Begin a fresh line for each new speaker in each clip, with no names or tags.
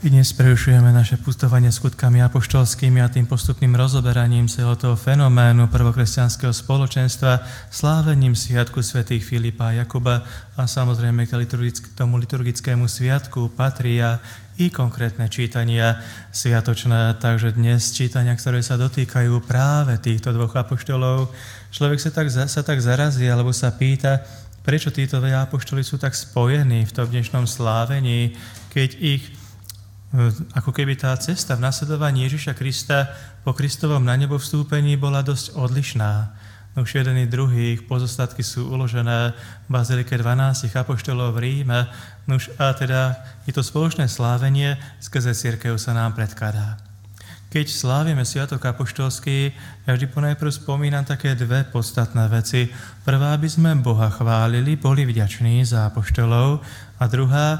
I dnes prerušujeme naše pustovanie skutkami apoštolskými a tým postupným rozoberaním celého toho fenoménu prvokresťanského spoločenstva, slávením sviatku svätých Filipa a Jakuba a samozrejme k tomu liturgickému sviatku patria i konkrétne čítania sviatočné. Takže dnes čítania, ktoré sa dotýkajú práve týchto dvoch apoštolov, človek sa tak zarazí alebo sa pýta, prečo títo dvaja apoštoli sú tak spojení v tom dnešnom slávení, keď ich ako keby tá cesta v nasledovaní Ježiša Krista po Kristovom na nebo vstúpení bola dosť odlišná. No už jeden i druhý, ich pozostatky sú uložené v bazilike 12 apoštolov v Ríme, nož a teda je to spoločné slávenie, skrze cirkev sa nám predkladá. Keď slávime sviatok apoštolský, ja vždy ponajprv spomínam také dve podstatné veci. Prvá, aby sme Boha chválili, boli vďační za apoštolov, a druhá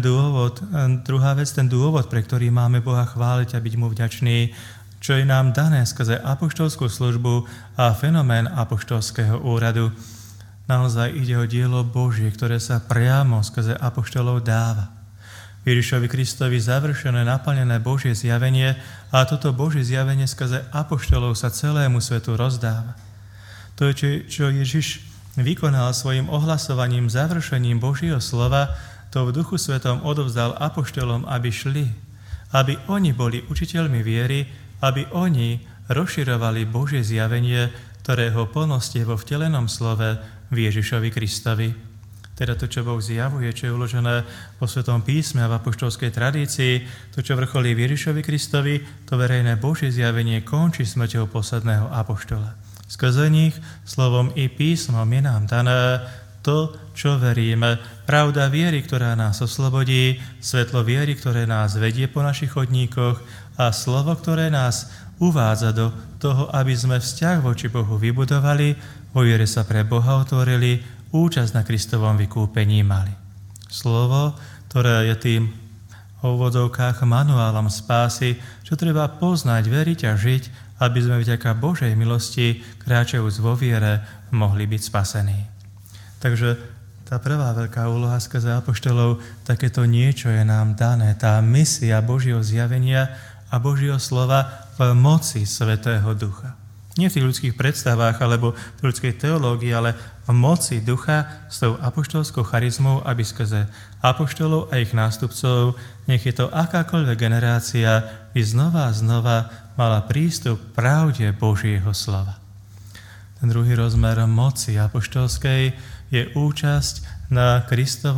vec, ten dôvod, pre ktorý máme Boha chváliť a byť mu vďačný, čo je nám dané skrze apoštolskú službu a fenomén apoštolského úradu. Naozaj ide o dielo Božie, ktoré sa priamo skrze apoštolov dáva. Ježišovi Kristovi završené, naplnené Božie zjavenie a toto Božie zjavenie skrze apoštolov sa celému svetu rozdáva. To je, čo Ježiš vykonal svojim ohlasovaním, završením Božieho slova, to v Duchu Svetom odovzdal apoštolom, aby šli, aby oni boli učiteľmi viery, aby oni rozširovali Božie zjavenie, ktorého plnosť je vo vtelenom slove v Ježišovi Kristovi. Teda to, čo Boh zjavuje, čo je uložené vo Svetom písme a v apoštolskej tradícii, to, čo vrcholí v Ježišovi Kristovi, to verejné Božie zjavenie končí smrťou posledného apoštola. Skrze nich, slovom i písmom je nám dané to, čo veríme. Pravda viery, ktorá nás oslobodí, svetlo viery, ktoré nás vedie po našich chodníkoch a slovo, ktoré nás uvádza do toho, aby sme vzťah voči Bohu vybudovali, vo viere sa pre Boha otvorili, účasť na Kristovom vykúpení mali. Slovo, ktoré je tým v úvodzovkách manuálom spásy, čo treba poznať, veriť a žiť, aby sme vďaka Božej milosti, kráčajúc vo viere, mohli byť spasení. Takže tá prvá veľká úloha skrze apoštolov, takéto niečo je nám dané, tá misia Božieho zjavenia a Božieho slova v moci Svätého Ducha. Nie v tých ľudských predstavách alebo v ľudskej teológii, ale v moci Ducha s tou apoštolskou charizmou, aby skrze apoštolov a ich nástupcov, nech je to akákoľvek generácia, by znova a znova mala prístup k pravde Božieho slova. Ten druhý rozmer moci apoštolskej je účasť na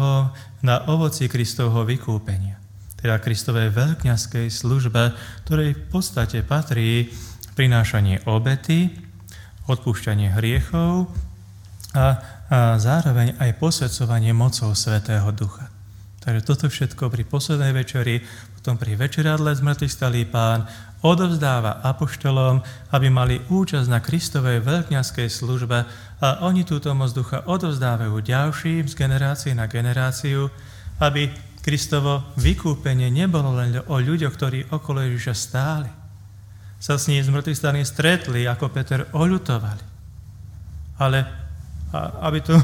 ovoci Kristovho vykúpenia. Teda Kristovej veľkňazskej službe, ktorej v podstate patrí prinášanie obety, odpúšťanie hriechov a zároveň aj posväcovanie mocou Svätého Ducha. Takže toto všetko pri poslednej večeri, potom pri večeradle zmrtvých stalý Pán odovzdáva apoštolom, aby mali účasť na Kristovej veľkňazskej službe a oni túto moc Ducha odovzdávajú ďalším z generácie na generáciu, aby Kristovo vykúpenie nebolo len o ľuďoch, ktorí okolo Ježiša stáli, sa s ním z mŕtvych staní stretli, ako Peter oľutovali. Ale aby to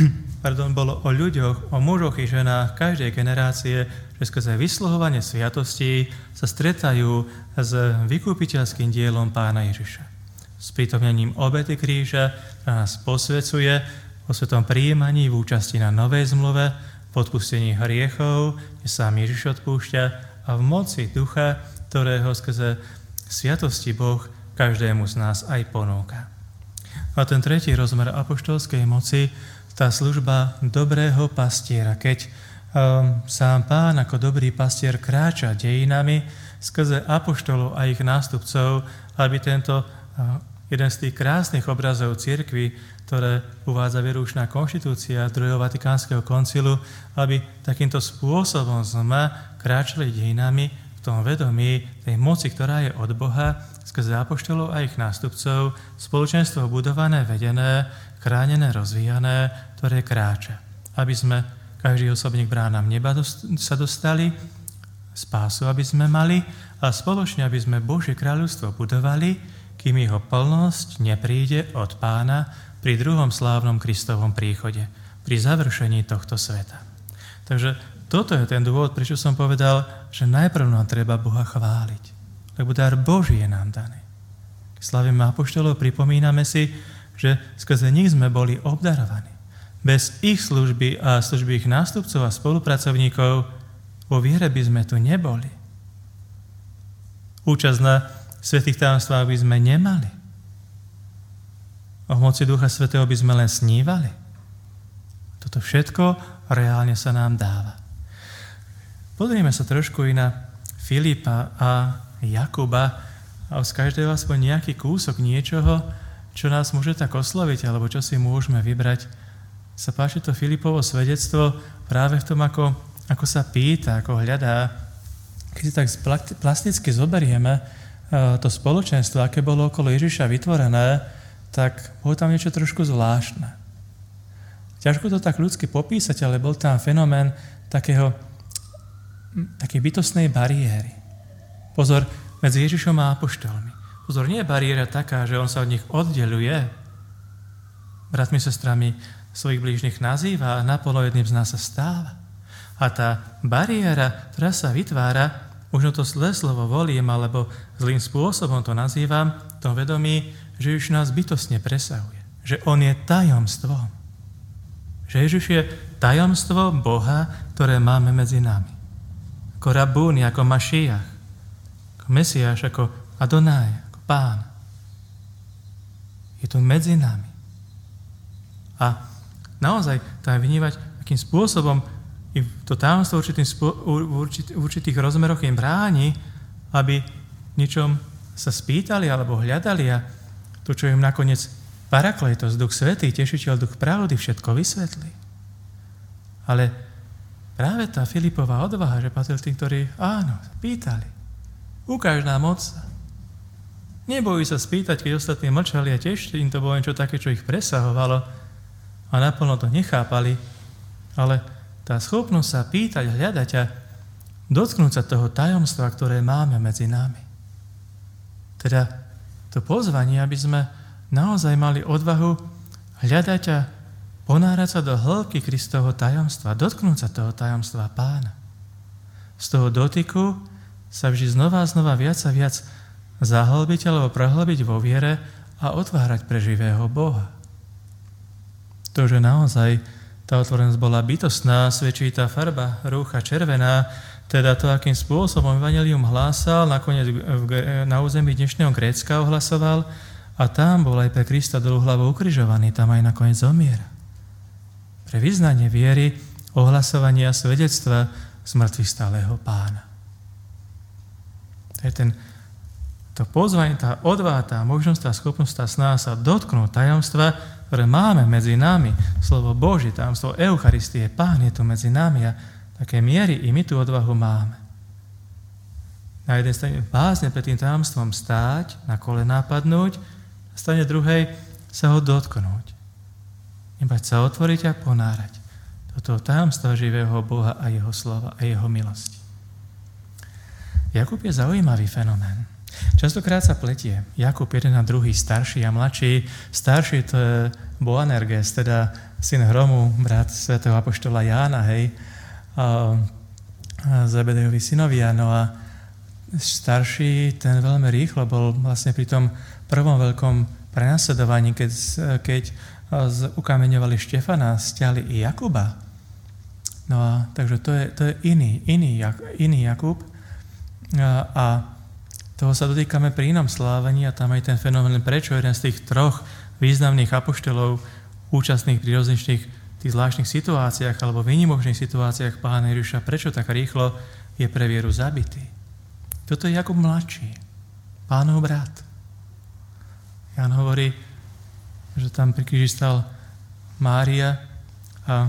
bolo o ľuďoch, o mužoch i ženách každej generácie, že skrze vysluhovanie sviatostí sa stretajú s vykúpiteľským dielom Pána Ježiša. S prítomnením obety kríža, ktorá nás posvecuje vo svetom prijímaní v účasti na novej zmluve, v odpustení hriechov, kde sám Ježiš odpúšťa a v moci Ducha, ktorého skrze sviatosti Boh každému z nás aj ponúka. A ten tretí rozmer apoštolskej moci, tá služba dobrého pastiera, keď sám Pán ako dobrý pastier kráča dejinami skrze apoštolov a ich nástupcov, aby tento jeden z tých krásnych obrazov cirkvi, ktoré uvádza výročná konštitúcia druhého Vatikánskeho koncilu, aby takýmto spôsobom sme kráčali dejinami v tom vedomí tej moci, ktorá je od Boha, skrze apoštolov a ich nástupcov, spoločenstvo budované, vedené, chránené, rozvíjané, ktoré kráča. Aby sme, každý osobník bránam neba sa dostali, spásu, aby sme mali a spoločne, aby sme Božie kráľovstvo budovali, kým jeho plnosť nepríde od Pána pri druhom slávnom Kristovom príchode, pri završení tohto sveta. Takže toto je ten dôvod, prečo som povedal, že najprv nám treba Boha chváliť. Lebo dar Boží je nám daný. Keď slavíme apoštolov, pripomíname si, že skrze nich sme boli obdarovaní. Bez ich služby a služby ich nástupcov a spolupracovníkov vo viere by sme tu neboli. Účasť na svätých tajomstvách by sme nemali. O moci Ducha Svätého by sme len snívali. Toto všetko reálne sa nám dáva. Pozrieme sa trošku i na Filipa a Jakuba a z každého aspoň nejaký kúsok niečoho, čo nás môže tak osloviť, alebo čo si môžeme vybrať. Sa páči to Filipovo svedectvo práve v tom, ako sa pýta, ako hľadá. Keď si tak plasticky zoberieme to spoločenstvo, aké bolo okolo Ježiša vytvorené, tak bolo tam niečo trošku zvláštne. Ťažko to tak ľudsky popísať, ale bol tam fenomén takej bytostnej bariéry. Pozor, medzi Ježišom a apoštolmi. Pozor, nie je bariéra taká, že on sa od nich oddeľuje. Bratmi, sestrami svojich blížnych nazýva a napolo jedným z nás sa stáva. A tá bariéra, ktorá sa vytvára, možno to zlé slovo volím, alebo zlým spôsobom to nazývam, v tom vedomí, že Ježiš nás bytostne presahuje. Že on je tajomstvom. Že Ježiš je tajomstvo Boha, ktoré máme medzi nami. Ako Rabúni, ako Mašiach, ako Mesiáš, ako Adonaj, ako Pán. Je tu medzi nami. A naozaj tam vnímať, akým spôsobom i to tajomstvo v určitých rozmeroch im bráni, aby ničom sa spýtali alebo hľadali a to, čo im nakoniec Parakletos, Duch Svätý, Tešiteľ, Duch Pravdy, všetko vysvetlí. Ale práve tá Filipová odvaha, že patril tým, ktorí áno, pýtali. Ukáž nám Otca. Nebojí sa spýtať, keď ostatní mlčali a tiež im to bolo niečo také, čo ich presahovalo, a naplno to nechápali, ale tá schopnosť sa pýtať, hľadať a dotknúť sa toho tajomstva, ktoré máme medzi nami. Teda to pozvanie, aby sme naozaj mali odvahu hľadať a ponárať sa do hĺbky Kristovho tajomstva, dotknúť sa toho tajomstva Pána. Z toho dotyku sa vždy znova a znova viac a viac zahlbiť alebo prehlbiť vo viere a otvárať pre živého Boha. To, že naozaj tá otvorenosť bola bytostná, svedčí tá farba rúcha červená, teda to, akým spôsobom evanjelium hlásal, nakoniec na území dnešného Grécka ohlasoval a tam bol aj pre Krista dolu hlavou ukrižovaný, tam aj nakoniec zomiera. Pre vyznanie viery, ohlasovania svedectva smrtvých stáleho Pána. To je to pozvanie, tá odvaha, tá možnosť, tá schopnosť, tá snaha sa dotknúť tajomstva, ktoré máme medzi nami, slovo Boží, tajomstvo Eucharistie, Pán je tu medzi nami a také miery i my tú odvahu máme. Na jednej strane bázne pred tým tajomstvom stáť, na kolená padnúť, a strane druhej sa ho dotknúť. Nebať sa otvoriť a ponárať do toho tajomstva živého Boha a jeho slova a jeho milosti. Jakub je zaujímavý fenomén. Častokrát sa pletie Jakub jeden a druhý, starší a mladší. Starší to je Boanerges, teda syn Hromu, brat svätého apoštola Jána, Zebedejovi synovia. No a starší, ten veľmi rýchlo bol vlastne pri tom prvom veľkom prenasledovaní, keď ukameňovali Štefana, stiahli i Jakuba. No a takže to je iný Jakub. A toho sa dotýkame pri inom slávení a tam aj ten fenomén, prečo jeden z tých troch významných apoštolov účastných pri rozličných tých zvláštnych situáciách alebo výnimočných situáciách Pána Ježiša, prečo tak rýchlo je pre vieru zabitý. Toto je Jakub mladší, Pánov brat. Ján hovorí, že tam pri kríži stal Mária a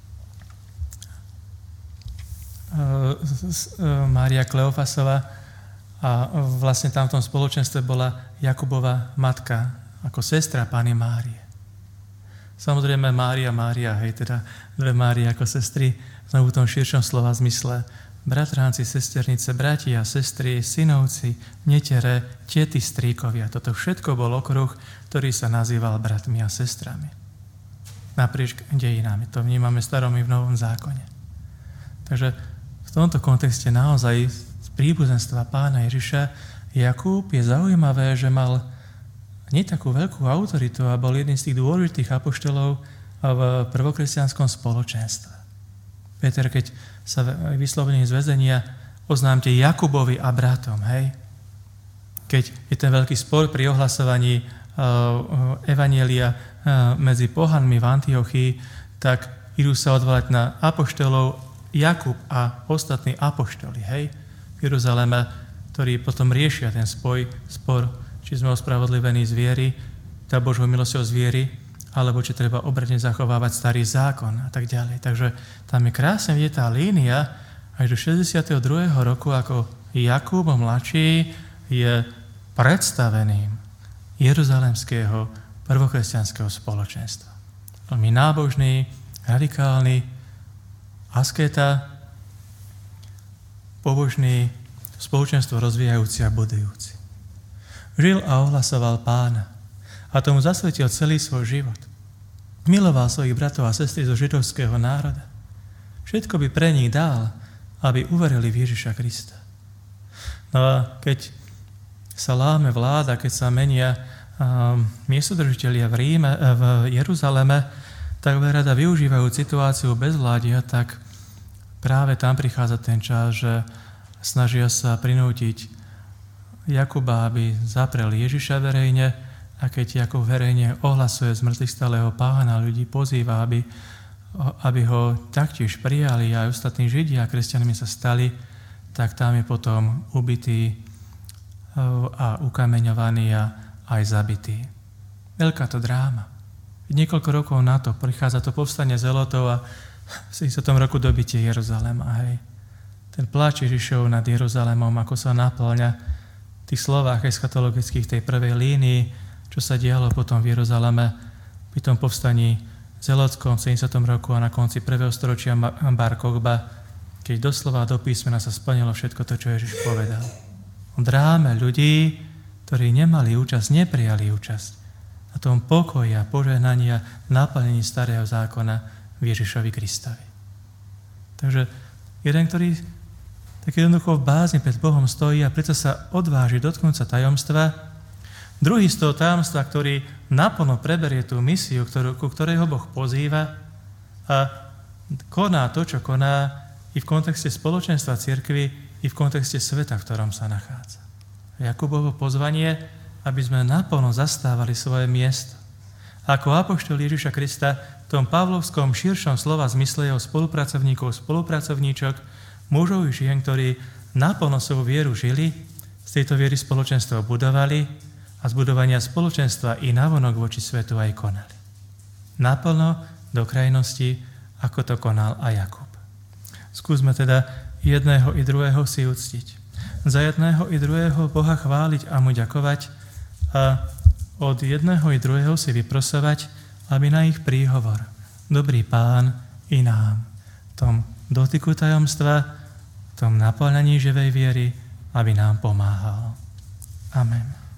Mária Kleofasová, a vlastne tam v tom spoločenstve bola Jakubova matka, ako sestra Panny Márie. Samozrejme Mária, hej, teda dve Márie ako sestry, znovu v tom širšom slova zmysle. Bratránci, sesternice, bratia, sestry, synovci, netere, tety, strýkovia. Toto všetko bol okruh, ktorý sa nazýval bratmi a sestrami. Naprieč dejinami. To vnímame v starom i v novom zákone. Takže v tomto kontexte naozaj z príbuzenstva Pána Ježiša Jakub je zaujímavé, že mal nie takú veľkú autoritu a bol jedným z tých dôležitých apoštolov v prvokresťanskom spoločenstve. Peter, keď sa vyslovene z väzenia oznámte Jakubovi a bratom, hej? Keď je ten veľký spor pri ohlasovaní evanjelia medzi pohanmi v Antiochii, tak idú sa odvolať na apoštolov Jakub a ostatní apoštoli, hej? V Jeruzaleme, ktorí potom riešia ten spor, či sme ospravodlivení z viery, tá Božou milosťou z viery, alebo či treba obratne zachovávať starý zákon a tak ďalej. Takže tam je krásne vidieť tá línia, až do 62. roku, ako Jakub mladší je predstaveným jeruzalemského prvokresťanského spoločenstva. Veľmi nábožný, radikálny, asketa, pobožný, spoločenstvo rozvíjajúci a budujúci. Žil a ohlasoval Pána a tomu zasvetil celý svoj život. Miloval svojich bratov a sestry zo židovského národa. Všetko by pre nich dal, aby uverili v Ježiša Krista. No a keď sa láme vláda, keď sa menia miestodržitelia v Jeruzaleme, tak rada využívajú situáciu bezvládia, tak práve tam prichádza ten čas, že snažia sa prinútiť Jakuba, aby zaprel Ježiša verejne, a keď Jakub verejne ohlasuje z mŕtvych stáleho Pána, ľudí pozýva, aby ho taktiež prijali, aj ostatní Židia a kresťanmi sa stali, tak tam je potom ubitý a ukameňovaný a aj zabitý. Veľká to dráma. Niekoľko rokov na to prichádza to povstanie zelotov a v 70. roku dobitie Jeruzalema. Hej. Ten pláč Ježišov nad Jeruzalemom, ako sa naplňa v tých slovách eschatologických tej prvej línii, čo sa dialo potom v Jeruzaleme pri tom povstaní zelotskom v 70. roku a na konci 1. storočia Bar Kochba, keď doslova do písmena sa splnilo všetko to, čo Ježiš povedal. O dráme ľudí, ktorí nemali účasť, neprijali účasť na tom pokoji a požehnaní a naplnení starého zákona v Ježišovi Kristovi. Takže jeden, ktorý tak jednoducho v bázni pred Bohom stojí a preto sa odváži dotknúť sa tajomstva. Druhý z toho tajomstva, ktorý naplno preberie tú misiu, ku ktorej ho Boh pozýva a koná to, čo koná i v kontexte spoločenstva cirkvi, i v kontexte sveta, v ktorom sa nachádza. Jakubovo pozvanie, aby sme naplno zastávali svoje miesto. Ako apoštol Ježiša Krista v tom pavlovskom širšom slova zmysle jeho spolupracovníkov, spolupracovníčok, mužov i žien, ktorí naplno svoju vieru žili, z tejto viery spoločenstvo budovali a z budovania spoločenstva i navonok voči svetu aj konali. Naplno do krajnosti, ako to konal aj Jakub. Skúsme teda jedného i druhého si uctiť. Za jedného i druhého Boha chváliť a mu ďakovať a od jedného i druhého si vyprosovať, aby na ich príhovor, dobrý Pán i nám, v tom dotyku tajomstva, v tom naplňaní živej viery, aby nám pomáhal. Amen.